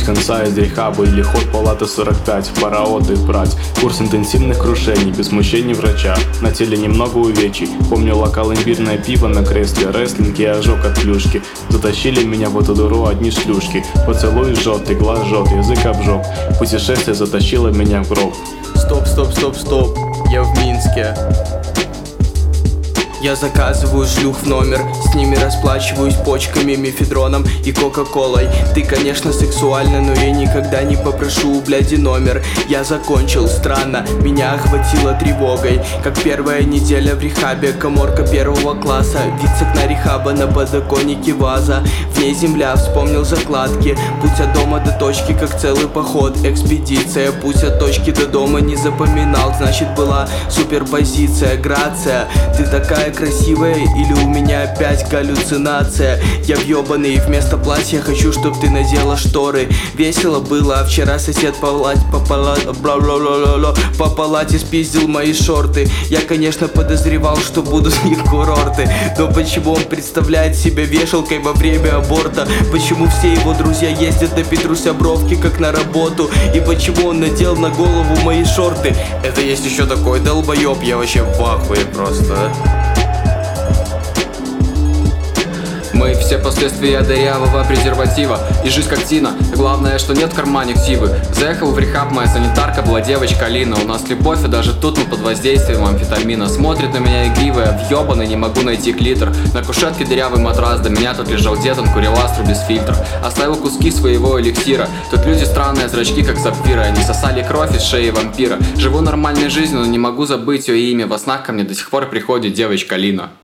конца из рехаба или ход палаты 45. Пора отдых брать, курс интенсивных крушений, без смущений врача. На теле немного увечий, помню локал имбирное пиво на кресле, рестлинг и ожог от плюшки. Затащили меня в эту дыру одни шлюшки. Поцелуй жжет, игла жжет, язык обжег. Путешествие затащило меня в гроб. Стоп, стоп, стоп, стоп, я в Минске. Я заказываю шлюх в номер, с ними расплачиваюсь почками, мефедроном и кока-колой. Ты, конечно, сексуальна, но я никогда не попрошу у бляди номер. Я закончил, странно, меня охватило тревогой. Как первая неделя в рехабе, каморка первого класса. Вид с окна рехаба, на подоконнике ваза. В ней земля, вспомнил закладки. Путь от дома до точки, как целый поход, экспедиция. Путь от точки до дома не запоминал, значит была суперпозиция. Грация, ты такая красивая или у меня опять галлюцинация? Я въебаный, вместо платья хочу, чтоб ты надела шторы. Весело было, а вчера сосед по палате спиздил мои шорты. Я, конечно, подозревал, что буду с них курорты. Но почему он представляет себя вешалкой во время аборта? Почему все его друзья ездят на Петруся бровки как на работу? И почему он надел на голову мои шорты? Это есть еще такой долбоеб, я вообще в ахуе просто. Мы все последствия дырявого презерватива. И жизнь как тина, главное, что нет в кармане ксивы. Заехал в рехаб, моя санитарка была девочка Лина. У нас любовь, и даже тут мы под воздействием амфетамина. Смотрит на меня игривая, въебаный, не могу найти клитор. На кушетке дырявый матрас, до меня тут лежал дед, он курил астру без фильтра. Оставил куски своего эликсира. Тут люди странные, зрачки как сапфиры. Они сосали кровь из шеи вампира. Живу нормальной жизнью, но не могу забыть ее имя. Во снах ко мне до сих пор приходит девочка Лина.